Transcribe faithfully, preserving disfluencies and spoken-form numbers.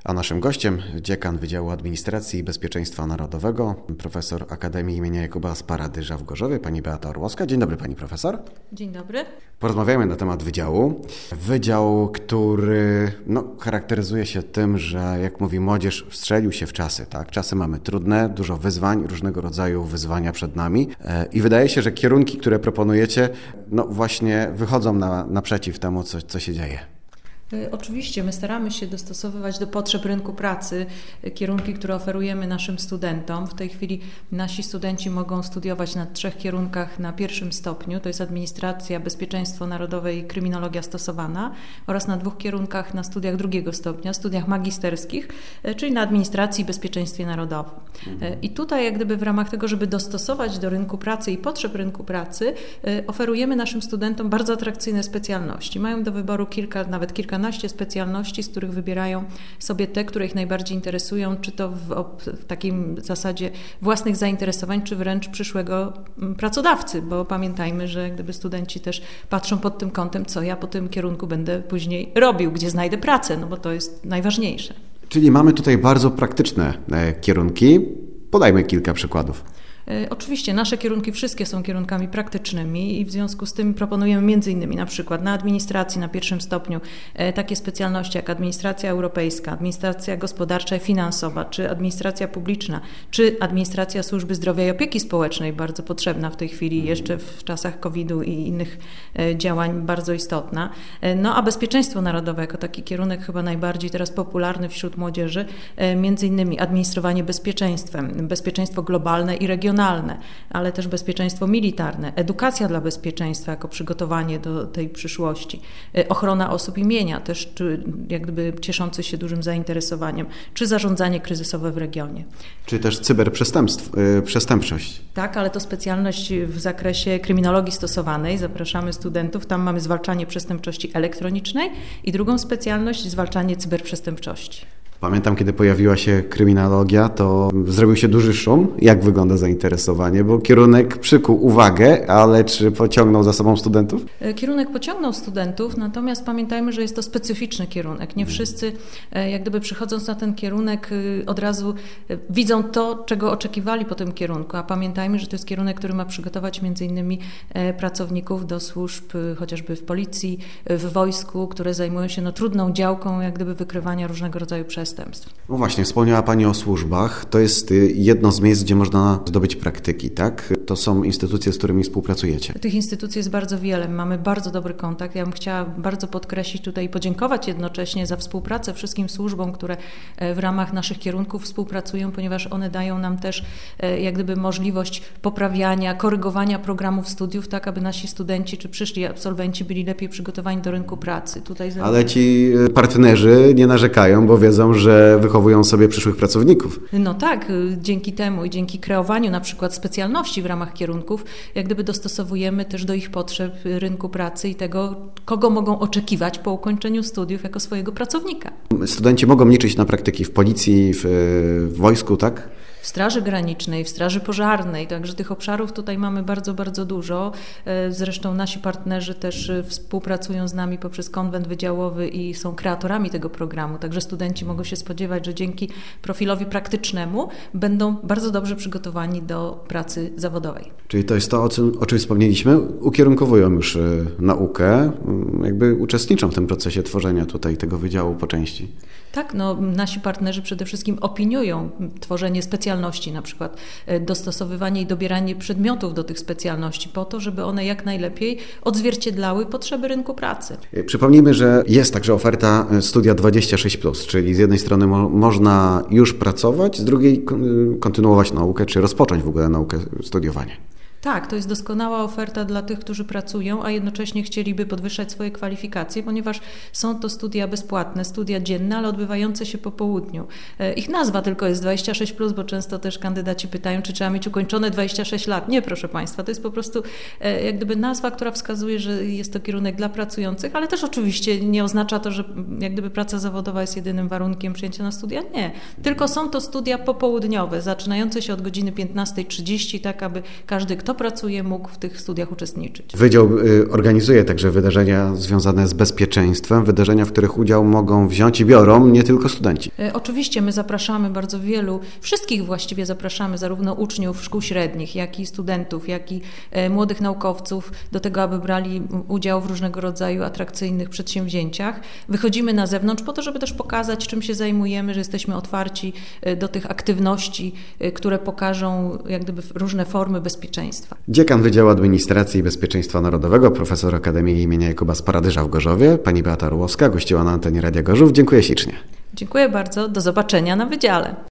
A naszym gościem dziekan Wydziału Administracji i Bezpieczeństwa Narodowego, profesor Akademii im. Jakuba Sparady-Ża w Gorzowie, pani Beata Orłowska. Dzień dobry, pani profesor. Dzień dobry. Porozmawiamy na temat wydziału. Wydział, który no, charakteryzuje się tym, że jak mówi młodzież, wstrzelił się w czasy. Tak? Czasy mamy trudne, dużo wyzwań, różnego rodzaju wyzwania przed nami i wydaje się, że kierunki, które proponujecie, no właśnie wychodzą na, naprzeciw temu, co, co się dzieje. Oczywiście, my staramy się dostosowywać do potrzeb rynku pracy kierunki, które oferujemy naszym studentom. W tej chwili nasi studenci mogą studiować na trzech kierunkach na pierwszym stopniu, to jest Administracja, Bezpieczeństwo Narodowe i Kryminologia Stosowana, oraz na dwóch kierunkach na studiach drugiego stopnia, studiach magisterskich, czyli na Administracji i Bezpieczeństwie Narodowym. Mhm. I tutaj jak gdyby w ramach tego, żeby dostosować do rynku pracy i potrzeb rynku pracy, oferujemy naszym studentom bardzo atrakcyjne specjalności. Mają do wyboru kilka, nawet kilka kilkanaście specjalności, z których wybierają sobie te, które ich najbardziej interesują, czy to w, w takim zasadzie własnych zainteresowań, czy wręcz przyszłego pracodawcy, bo pamiętajmy, że gdyby studenci też patrzą pod tym kątem, co ja po tym kierunku będę później robił, gdzie znajdę pracę, no bo to jest najważniejsze. Czyli mamy tutaj bardzo praktyczne kierunki. Podajmy kilka przykładów. Oczywiście nasze kierunki wszystkie są kierunkami praktycznymi i w związku z tym proponujemy między innymi na przykład na administracji na pierwszym stopniu takie specjalności jak administracja europejska, administracja gospodarcza i finansowa, czy administracja publiczna, czy administracja służby zdrowia i opieki społecznej, bardzo potrzebna w tej chwili jeszcze w czasach kowida i innych działań bardzo istotna. No a bezpieczeństwo narodowe jako taki kierunek chyba najbardziej teraz popularny wśród młodzieży, między innymi administrowanie bezpieczeństwem, bezpieczeństwo globalne i regionalne, ale też bezpieczeństwo militarne, edukacja dla bezpieczeństwa jako przygotowanie do tej przyszłości, ochrona osób i mienia, też czy, jak gdyby cieszący się dużym zainteresowaniem, czy zarządzanie kryzysowe w regionie. Czy też cyberprzestępczość. Tak, ale to specjalność w zakresie kryminologii stosowanej. Zapraszamy studentów, tam mamy zwalczanie przestępczości elektronicznej i drugą specjalność zwalczanie cyberprzestępczości. Pamiętam, kiedy pojawiła się kryminologia, to zrobił się duży szum. Jak wygląda zainteresowanie? Bo kierunek przykuł uwagę, ale czy pociągnął za sobą studentów? Kierunek pociągnął studentów, natomiast pamiętajmy, że jest to specyficzny kierunek. Nie wszyscy, jak gdyby przychodząc na ten kierunek, od razu widzą to, czego oczekiwali po tym kierunku. A pamiętajmy, że to jest kierunek, który ma przygotować między innymi pracowników do służb, chociażby w policji, w wojsku, które zajmują się no, trudną działką, jak gdyby wykrywania różnego rodzaju przestępstw. No właśnie, wspomniała Pani o służbach. To jest jedno z miejsc, gdzie można zdobyć praktyki, tak? To są instytucje, z którymi współpracujecie. Tych instytucji jest bardzo wiele. Mamy bardzo dobry kontakt. Ja bym chciała bardzo podkreślić tutaj i podziękować jednocześnie za współpracę wszystkim służbom, które w ramach naszych kierunków współpracują, ponieważ one dają nam też jak gdyby możliwość poprawiania, korygowania programów studiów, tak aby nasi studenci czy przyszli absolwenci byli lepiej przygotowani do rynku pracy. Tutaj Ale ci partnerzy nie narzekają, bo wiedzą, że wychowują sobie przyszłych pracowników. No tak, dzięki temu i dzięki kreowaniu na przykład specjalności w ramach kierunków, jak gdyby dostosowujemy też do ich potrzeb rynku pracy i tego, kogo mogą oczekiwać po ukończeniu studiów jako swojego pracownika. Studenci mogą liczyć na praktyki w policji, w, w wojsku, tak? W Straży Granicznej, w Straży Pożarnej, także tych obszarów tutaj mamy bardzo, bardzo dużo. Zresztą nasi partnerzy też współpracują z nami poprzez konwent wydziałowy i są kreatorami tego programu, także studenci mogą się spodziewać, że dzięki profilowi praktycznemu będą bardzo dobrze przygotowani do pracy zawodowej. Czyli to jest to, o czym, o czym wspomnieliśmy, ukierunkowują już naukę, jakby uczestniczą w tym procesie tworzenia tutaj tego wydziału po części. Tak, no nasi partnerzy przede wszystkim opiniują tworzenie specjalności, na przykład dostosowywanie i dobieranie przedmiotów do tych specjalności po to, żeby one jak najlepiej odzwierciedlały potrzeby rynku pracy. Przypomnijmy, że jest także oferta Studia dwadzieścia sześć plus, czyli z jednej strony mo- można już pracować, z drugiej kontynuować naukę, czy rozpocząć w ogóle naukę, studiowanie. Tak, to jest doskonała oferta dla tych, którzy pracują, a jednocześnie chcieliby podwyższać swoje kwalifikacje, ponieważ są to studia bezpłatne, studia dzienne, ale odbywające się po południu. Ich nazwa tylko jest dwadzieścia sześć plus, bo często też kandydaci pytają, czy trzeba mieć ukończone dwadzieścia sześć lat. Nie, proszę Państwa, to jest po prostu jak gdyby nazwa, która wskazuje, że jest to kierunek dla pracujących, ale też oczywiście nie oznacza to, że jak gdyby praca zawodowa jest jedynym warunkiem przyjęcia na studia. Nie, tylko są to studia popołudniowe, zaczynające się od godziny piętnasta trzydzieści, tak aby każdy, kto kto pracuje, mógł w tych studiach uczestniczyć. Wydział organizuje także wydarzenia związane z bezpieczeństwem, wydarzenia, w których udział mogą wziąć i biorą nie tylko studenci. Oczywiście my zapraszamy bardzo wielu, wszystkich właściwie zapraszamy, zarówno uczniów szkół średnich, jak i studentów, jak i młodych naukowców do tego, aby brali udział w różnego rodzaju atrakcyjnych przedsięwzięciach. Wychodzimy na zewnątrz po to, żeby też pokazać, czym się zajmujemy, że jesteśmy otwarci do tych aktywności, które pokażą jak gdyby różne formy bezpieczeństwa. Dziekan Wydziału Administracji i Bezpieczeństwa Narodowego, profesor Akademii imienia Jakuba Sparadyża w Gorzowie, pani Beata Orłowska, gościła na antenie Radia Gorzów. Dziękuję ślicznie. Dziękuję bardzo. Do zobaczenia na wydziale.